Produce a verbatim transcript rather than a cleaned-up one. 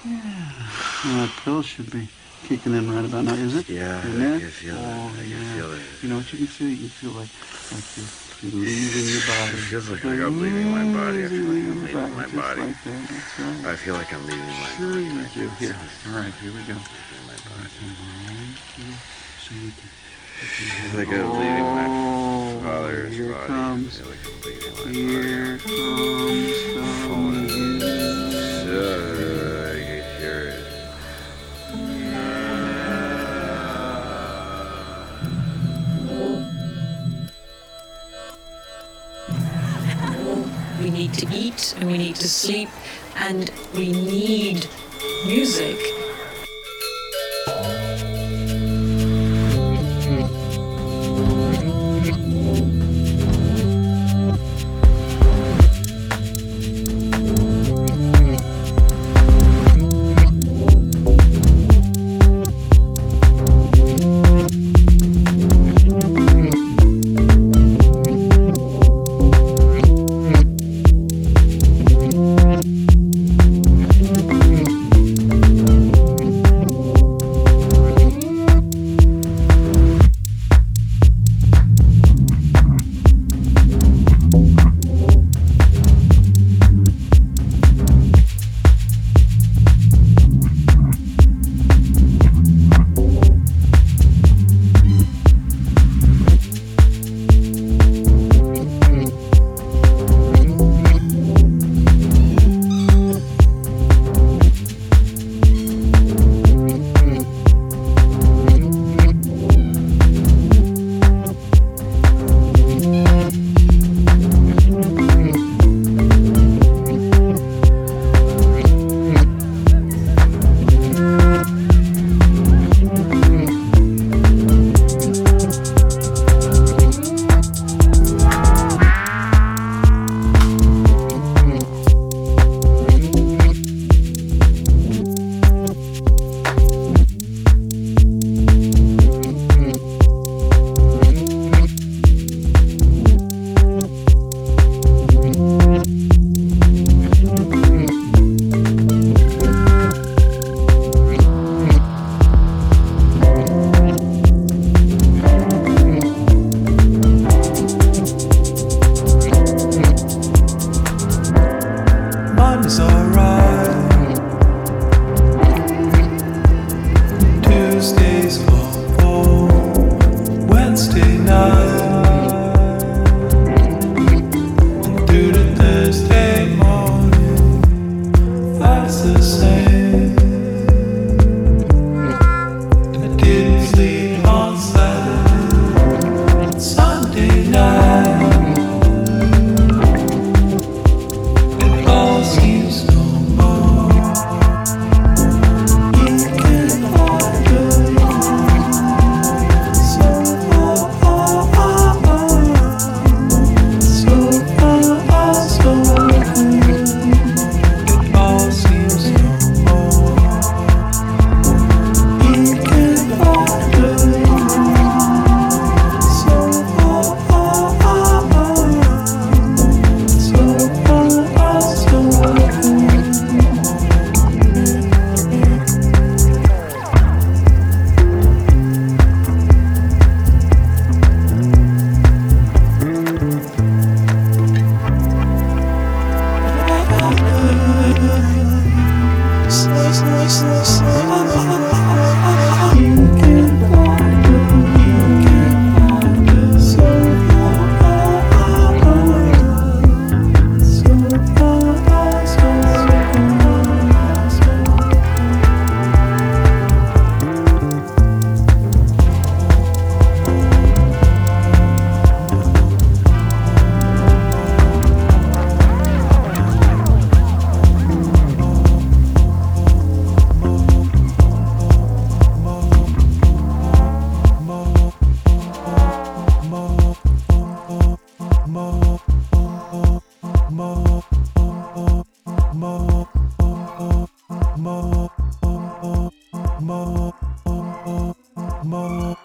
Yeah. Well, that pill should be kicking in right about now, is it? Yeah, Your I neck? can feel Oh, it. I can yeah. feel it. You know what you can feel? You can feel like, like you're, you're leaving your body. It feels like, like like I'm leaving my body. I feel like I'm leaving my just body. like that. That's right. I feel like I'm leaving my Sure body. you Right do. now. Here. All right, here we go. Leaving my body. So you can, I feel like I'm leaving my oh, father's here body. comes. I feel like I'm leaving my Here body. comes the music. Uh, I can hear it. We need to eat and we need to sleep and we need music. Monday's alright. Tuesday's awful. Wednesday night. And through to Thursday morning. That's the same. And I didn't sleep on Saturday. Sunday night. It all seems normal. You can find it. So far, so far, so good. It all seems normal. You can find it. So far, so far, so good. More